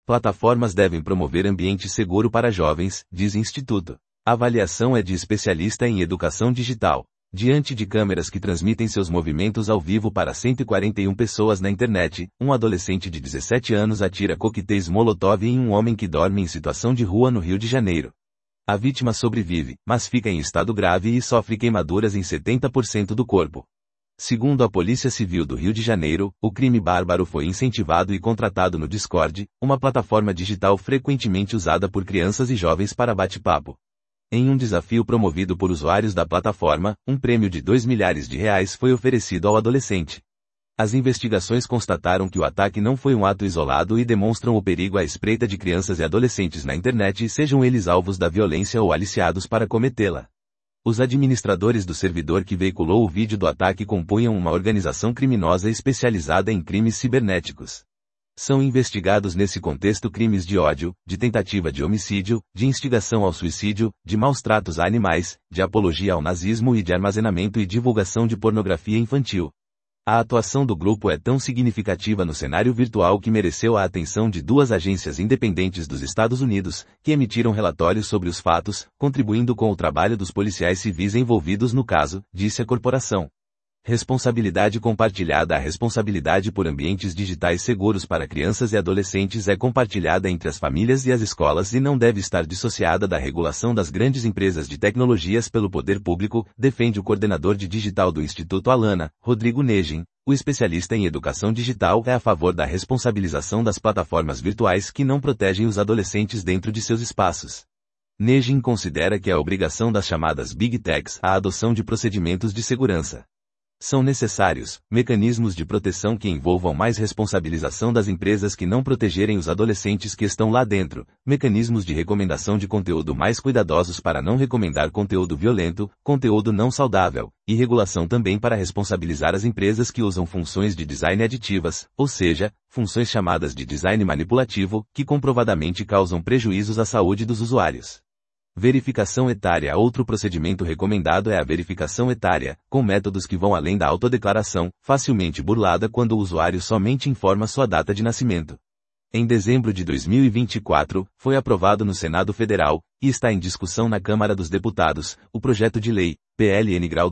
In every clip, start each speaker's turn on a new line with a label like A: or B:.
A: Plataformas devem promover ambiente seguro para jovens, diz Instituto. A avaliação é de especialista em educação digital. Diante de câmeras que transmitem seus movimentos ao vivo para 141 pessoas na internet, um adolescente de 17 anos atira coquetéis Molotov em um homem que dorme em situação de rua no Rio de Janeiro. A vítima sobrevive, mas fica em estado grave e sofre queimaduras em 70% do corpo. Segundo a Polícia Civil do Rio de Janeiro, o crime bárbaro foi incentivado e contratado no Discord, uma plataforma digital frequentemente usada por crianças e jovens para bate-papo. Em um desafio promovido por usuários da plataforma, um prêmio de R$2 milhares foi oferecido ao adolescente. As investigações constataram que o ataque não foi um ato isolado e demonstram o perigo à espreita de crianças e adolescentes na internet, sejam eles alvos da violência ou aliciados para cometê-la. Os administradores do servidor que veiculou o vídeo do ataque compunham uma organização criminosa especializada em crimes cibernéticos. São investigados nesse contexto crimes de ódio, de tentativa de homicídio, de instigação ao suicídio, de maus tratos a animais, de apologia ao nazismo e de armazenamento e divulgação de pornografia infantil. A atuação do grupo é tão significativa no cenário virtual que mereceu a atenção de 2 agências independentes dos Estados Unidos, que emitiram relatórios sobre os fatos, contribuindo com o trabalho dos policiais civis envolvidos no caso, disse a corporação. Responsabilidade compartilhada. A responsabilidade por ambientes digitais seguros para crianças e adolescentes é compartilhada entre as famílias e as escolas e não deve estar dissociada da regulação das grandes empresas de tecnologias pelo poder público, defende o coordenador de digital do Instituto Alana, Rodrigo Negin. O especialista em educação digital é a favor da responsabilização das plataformas virtuais que não protegem os adolescentes dentro de seus espaços. Negin considera que é a obrigação das chamadas Big Techs a adoção de procedimentos de segurança. São necessários mecanismos de proteção que envolvam mais responsabilização das empresas que não protegerem os adolescentes que estão lá dentro, mecanismos de recomendação de conteúdo mais cuidadosos para não recomendar conteúdo violento, conteúdo não saudável, e regulação também para responsabilizar as empresas que usam funções de design aditivas, ou seja, funções chamadas de design manipulativo, que comprovadamente causam prejuízos à saúde dos usuários. Verificação etária. Outro procedimento recomendado é a verificação etária, com métodos que vão além da autodeclaração, facilmente burlada quando o usuário somente informa sua data de nascimento. Em dezembro de 2024, foi aprovado no Senado Federal, e está em discussão na Câmara dos Deputados, o projeto de lei, PLN Grau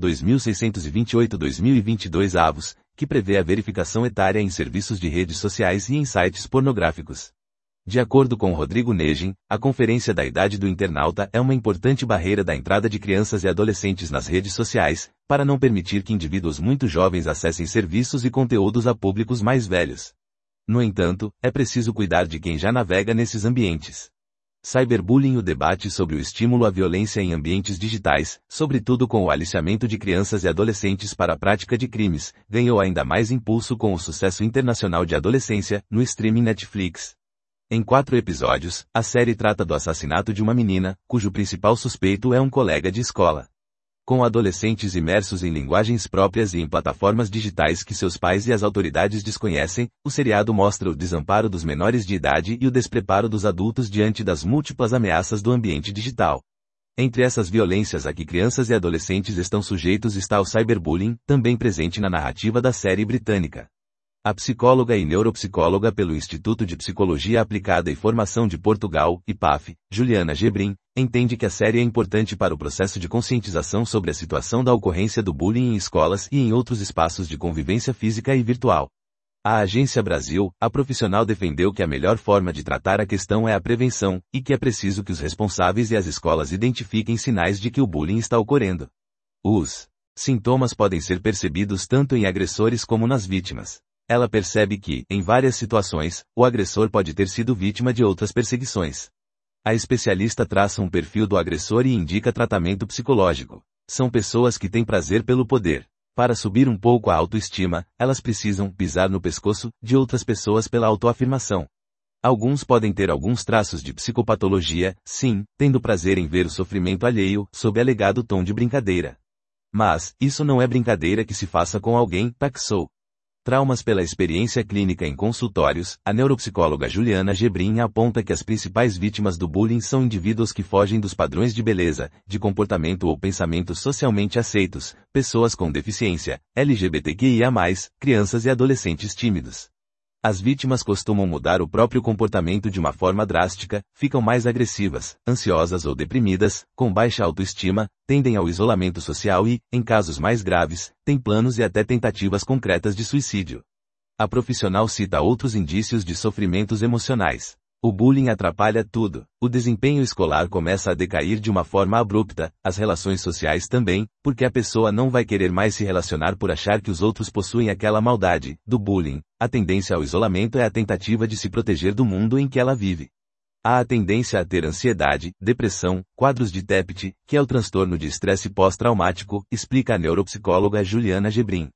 A: 2628-2022 que prevê a verificação etária em serviços de redes sociais e em sites pornográficos. De acordo com Rodrigo Negin, a conferência da idade do internauta é uma importante barreira da entrada de crianças e adolescentes nas redes sociais, para não permitir que indivíduos muito jovens acessem serviços e conteúdos a públicos mais velhos. No entanto, é preciso cuidar de quem já navega nesses ambientes. Cyberbullying. O debate sobre o estímulo à violência em ambientes digitais, sobretudo com o aliciamento de crianças e adolescentes para a prática de crimes, ganhou ainda mais impulso com o sucesso internacional de adolescência, no streaming Netflix. Em 4 episódios, a série trata do assassinato de uma menina, cujo principal suspeito é um colega de escola. Com adolescentes imersos em linguagens próprias e em plataformas digitais que seus pais e as autoridades desconhecem, o seriado mostra o desamparo dos menores de idade e o despreparo dos adultos diante das múltiplas ameaças do ambiente digital. Entre essas violências a que crianças e adolescentes estão sujeitos está o cyberbullying, também presente na narrativa da série britânica. A psicóloga e neuropsicóloga pelo Instituto de Psicologia Aplicada e Formação de Portugal, IPAF, Juliana Gebrim, entende que a série é importante para o processo de conscientização sobre a situação da ocorrência do bullying em escolas e em outros espaços de convivência física e virtual. A Agência Brasil, a profissional defendeu que a melhor forma de tratar a questão é a prevenção, e que é preciso que os responsáveis e as escolas identifiquem sinais de que o bullying está ocorrendo. Os sintomas podem ser percebidos tanto em agressores como nas vítimas. Ela percebe que, em várias situações, o agressor pode ter sido vítima de outras perseguições. A especialista traça um perfil do agressor e indica tratamento psicológico. São pessoas que têm prazer pelo poder. Para subir um pouco a autoestima, elas precisam pisar no pescoço de outras pessoas pela autoafirmação. Alguns podem ter alguns traços de psicopatologia, sim, tendo prazer em ver o sofrimento alheio, sob alegado tom de brincadeira. Mas, isso não é brincadeira que se faça com alguém, taxou. Traumas. Pela experiência clínica em consultórios, a neuropsicóloga Juliana Gebrim aponta que as principais vítimas do bullying são indivíduos que fogem dos padrões de beleza, de comportamento ou pensamento socialmente aceitos, pessoas com deficiência, LGBTQIA+, crianças e adolescentes tímidos. As vítimas costumam mudar o próprio comportamento de uma forma drástica, ficam mais agressivas, ansiosas ou deprimidas, com baixa autoestima, tendem ao isolamento social e, em casos mais graves, têm planos e até tentativas concretas de suicídio. A profissional cita outros indícios de sofrimentos emocionais. O bullying atrapalha tudo. O desempenho escolar começa a decair de uma forma abrupta, as relações sociais também, porque a pessoa não vai querer mais se relacionar por achar que os outros possuem aquela maldade. Do bullying, a tendência ao isolamento é a tentativa de se proteger do mundo em que ela vive. Há a tendência a ter ansiedade, depressão, quadros de TEPT, que é o transtorno de estresse pós-traumático, explica a neuropsicóloga Juliana Gebrim.